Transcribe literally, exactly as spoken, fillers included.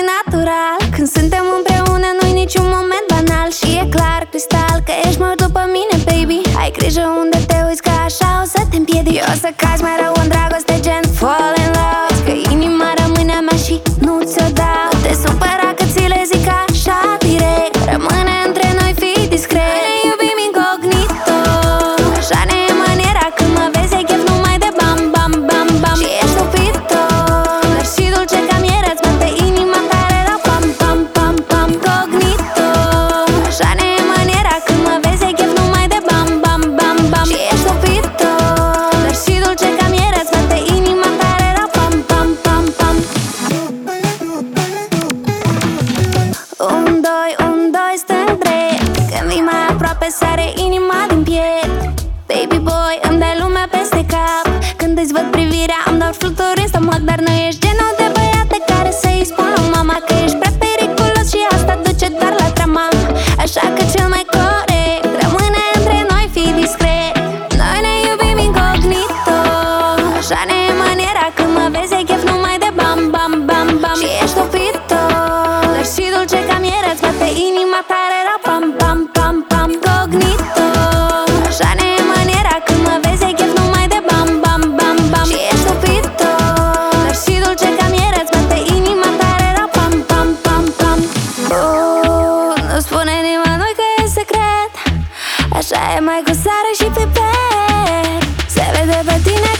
natural. Când suntem împreună nu-i niciun moment banal. Și e clar, cristal, că ești mult după mine, baby. Ai grijă unde te uiți, că așa o să te împiedic. Eu o să cazi mai rău în dragoste, gen fall in love. Că inima rămâne a mea și nu ți-o dau. Nu te supăra că ți le zic așa direct. Rămâne între noi, fii discret. Ne iubim incognito. Așa ne e maniera, când mă vezi ai chef numai de bam, bam, bam, bam. Și ești stupito, dar și dulce ca mierea, îți bate inima tare la pam, pam, pam, pam. Cognito. Așa ne e maniera, când mă vezi ai chef numai de bam, bam, bam, bam. Și ești stupito, dar și dulce ca mierea, îți bate inima tare la pam, pam, pam, pam. Un, doi, un, doi, stâng drept. Când vii mai aproape sare inima din piept. Baby boy, îmi dai lumea peste cap. Când îți văd privirea îmi dau fluturi în stomac. Dar nu ești genul de băiat de care să-i spun lui mama că ești prea periculos și asta duce doar la trama. Așa că cel mai corect rămâne între noi, fii discret. Noi ne iubim incognito. Așa ne e maniera, când mă vezi ai chef numai de bam, bam, bam, bam. Și ești stupito, dar și dulce ca mierea, îți bate inima tare la pam, pam, pam, pam. Cognito. Așa ne e maniera, când mă vezi ai chef numai de bam, bam, bam, bam. Și ești stupito, dar și dulce ca mierea, îți bate inima tare la pam, pam, pam, pam. Oh, nu spune nimănui că e secret. Așa e mai cu sare și pipet. Se vede pe tine